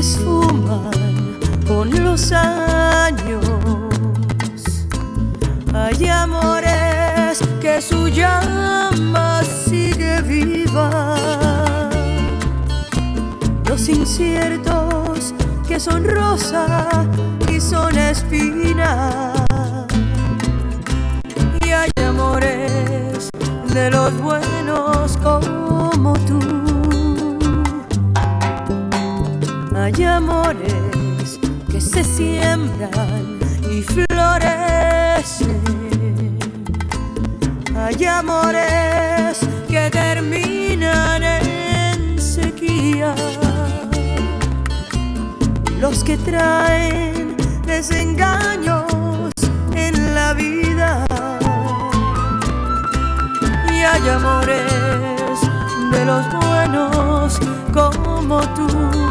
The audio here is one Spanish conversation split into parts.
esfuman con los años. Hay amores que su llama sigue viva, los inciertos que son rosa y son espina. Y hay amores de los buenos como tú. Hay amores que se siembran y florecen. Hay amores que terminan en sequía, los que traen desengaños en la vida. Y hay amores de los buenos como tú.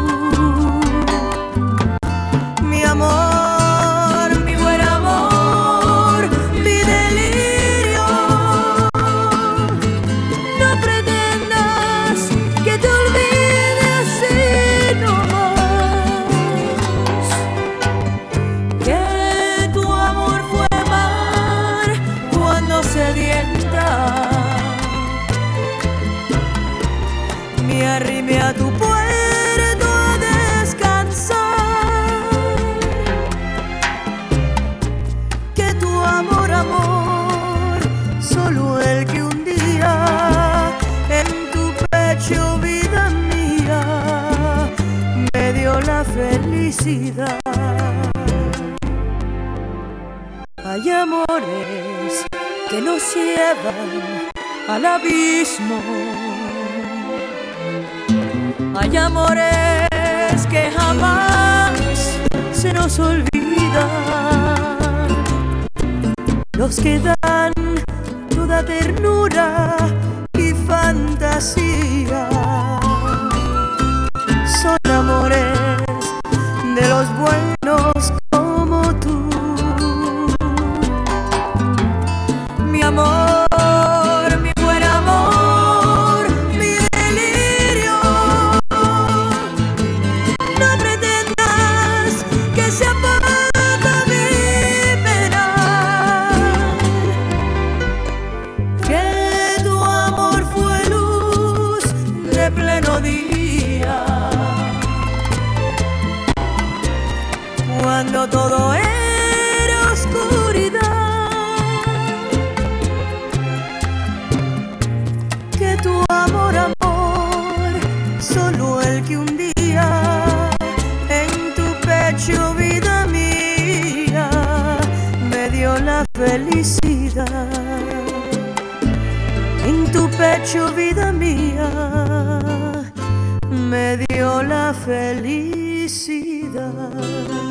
Mi amor, mi buen amor, mi delirio. No pretendas que te olvide así nomás, que tu amor fue mar cuando sedienta. Me arrimé a tu puerto a descansar, que tu amor, amor, solo el que un día en tu pecho, vida mía, me dio la felicidad. Hay amores que nos llevan al abismo. Hay amores que jamás se nos olvidan, los que dan toda ternura y fantasía. Son amores de los buenos como tú. Mi amor, mi buen amor, mi delirio. No pretendas que se apaga mi pena, que tu amor fue luz de pleno día, cuando todo era oscuridad. Que tu amor, amor, solo el que un día en tu pecho, vida mía, me dio la felicidad. En tu pecho, vida mía, me dio la felicidad.